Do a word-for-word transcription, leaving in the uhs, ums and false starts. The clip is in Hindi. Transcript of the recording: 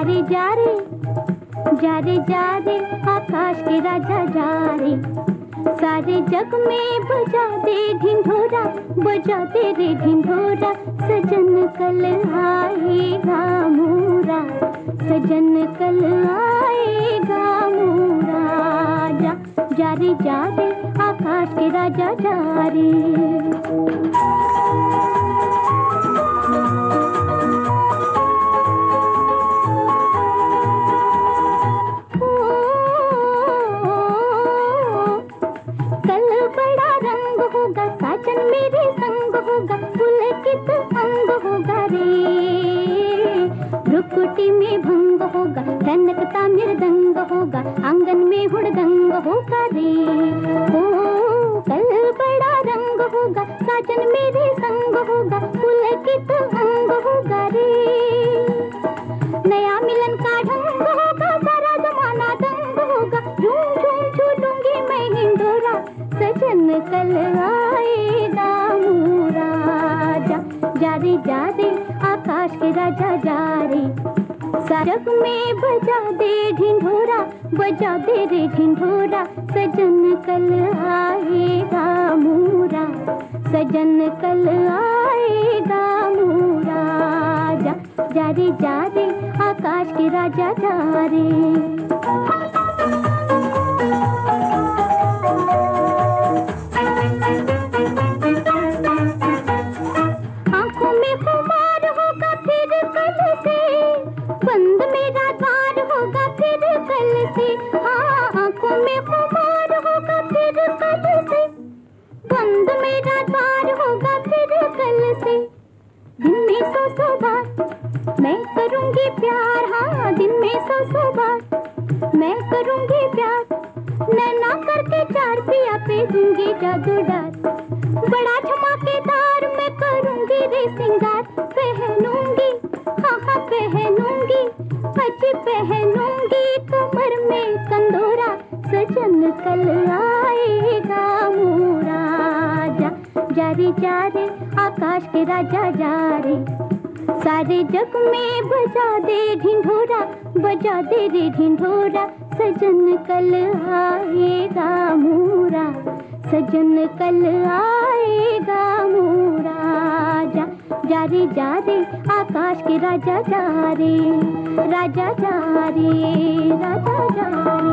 रे जा रे जा रे जा रे आकाश के राजा जा रे, सारे जग में बजा दे ढिंढोरा, बजा दे रे ढिंढोरा, सजन कल आएगा मोरा, सजन कल आएगा मोरा। जा जा रे जा रे आकाश के राजा जा रे। साजन मेरे संग होगा, पुलकित अंग होगा रे, रुकुटी में भंग होगा, टनकता मृदंग होगा, आंगन में हुड़दंग होगा रे। ओ कल बड़ा रंग होगा, साजन मेरे संग होगा, पुलकित अंग होगा रे, नया मिलन का ढंग होगा, सारा जमाना दंग होगा, झूम झूम झूलूंगी मैं हिंडोरा, सजन कल आएगा मोरा। जा जा रे जा रे आकाश के राजा जा रे, सड़क में बजा दे ढिंढोरा, बजा दे रे ढिंढोरा, सजन कल आएगा मोरा, सजन कल आएगा मोरा। जा जा रे जा रे आकाश के राजा जा रे। बंद मेरा द्वार होगा फिर कल से, हाँ आंखों में खुमार होगा फिर कल से, बंद मेरा द्वार होगा फिर कल से, दिन में सौ सौ बार मैं करूंगी प्यार, हाँ दिन में सौ सौ बार मैं करूंगी प्यार, नैना करके चार पिया पे दूंगी जादू डार, बड़ा धमाकेदार मैं करूंगी रे सिंगार, पहनूंगी हाँ हाँ पहनूंगी, अच्छी पहनूंगी कमर में कंदोरा, सजन कल आएगा मोरा। जा जा रे जा रे आकाश के राजा जा रे, सारे जग में बजा दे ढिंढोरा, बजा दे रे ढिंढोरा, सजन कल आएगा मोरा, सजन कल आएगा मोरा। जा जा रे जा रे आकाश के राजा जा रे, राजा जा रे, राजा जा रे।